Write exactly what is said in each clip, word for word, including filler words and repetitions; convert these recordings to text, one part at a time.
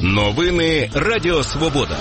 Новини Радіо Свобода.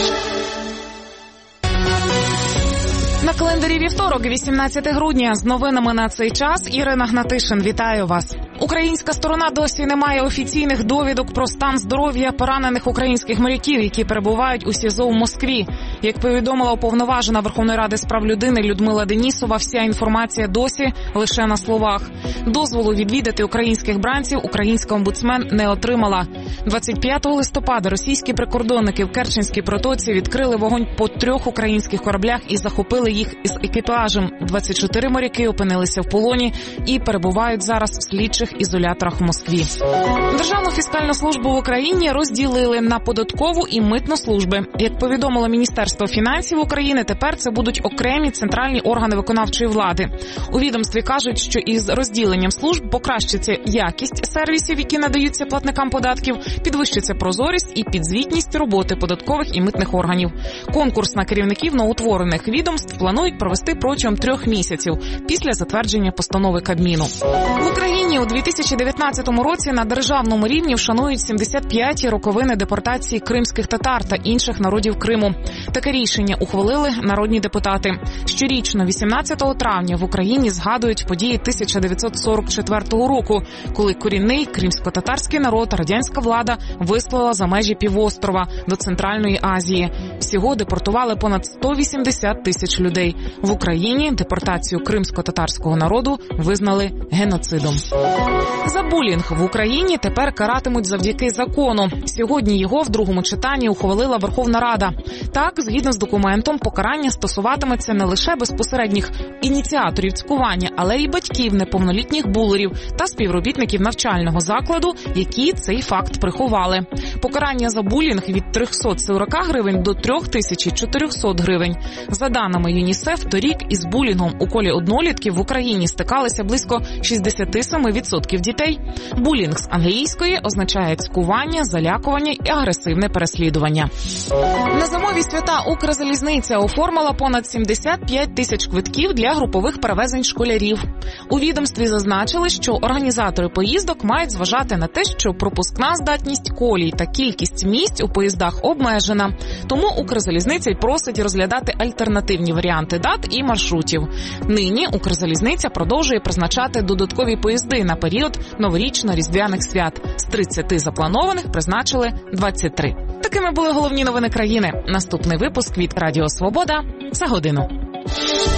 На календарі вівторок, вісімнадцяте грудня. З новинами на цей час Ірина Гнатишин. Вітаю вас. Українська сторона досі не має офіційних довідок про стан здоров'я поранених українських моряків, які перебувають у СІЗО в Москві. Як повідомила уповноважена Верховної Ради з прав людини Людмила Денісова, вся інформація досі лише на словах. Дозволу відвідати українських бранців українська омбудсмен не отримала. двадцять п'ятого листопада російські прикордонники в Керченській протоці відкрили вогонь по трьох українських кораблях і захопили їх із екіпажем. двадцять чотири моряки опинилися в полоні і перебувають зараз в слідчих ізоляторах в Москві. Державну фіскальну службу в Україні розділили на податкову і митну служби. Як повідомило Міністерство фінансів України, тепер це будуть окремі центральні органи виконавчої влади. У відомстві кажуть, що із розділенням служб покращиться якість сервісів, які надаються платникам податків, підвищиться прозорість і підзвітність роботи податкових і митних органів. Конкурс на керівників новоутворених відомств планують провести протягом трьох місяців після затвердження постанови Кабміну. В Україні у дві тисячі дев'ятнадцятому році на державному рівні вшанують сімдесят п'яті роковини депортації кримських татар та інших народів Криму. Таке рішення ухвалили народні депутати. Щорічно, вісімнадцятого травня, в Україні згадують події тисяча дев'ятсот сорок четвертого року, коли корінний кримсько-татарський народ радянська влада вислала за межі півострова до Центральної Азії. Всього депортували понад сто вісімдесят тисяч людей. В Україні депортацію кримсько-татарського народу визнали геноцидом. За булінг в Україні тепер каратимуть завдяки закону. Сьогодні його в другому читанні ухвалила Верховна Рада. Так, згідно з документом, покарання стосуватиметься не лише безпосередніх ініціаторів цькування, але й батьків неповнолітніх булерів та співробітників навчального закладу, які цей факт приховали. Покарання за булінг від трьохсот сорока гривень до три тисячі чотирьохсот гривень. За даними ЮНІСЕФ, торік із булінгом у колі однолітків в Україні стикалися близько шістдесят сім відсотків дітей. Булінг з англійської означає цькування, залякування і агресивне переслідування. На зимові свята Укрзалізниця оформила понад сімдесят п'ять тисяч квитків для групових перевезень школярів. У відомстві зазначили, що організатори поїздок мають зважати на те, що пропускна здатність колій та кількість місць у поїздах обмежена. Тому Укрзалізниця й просить розглядати альтернативні варіанти дат і маршрутів. Нині Укрзалізниця продовжує призначати додаткові поїзди на період новорічно-різдвяних свят. З тридцяти запланованих призначили двадцять три. Такими були головні новини країни. Наступний випуск від Радіо Свобода за годину.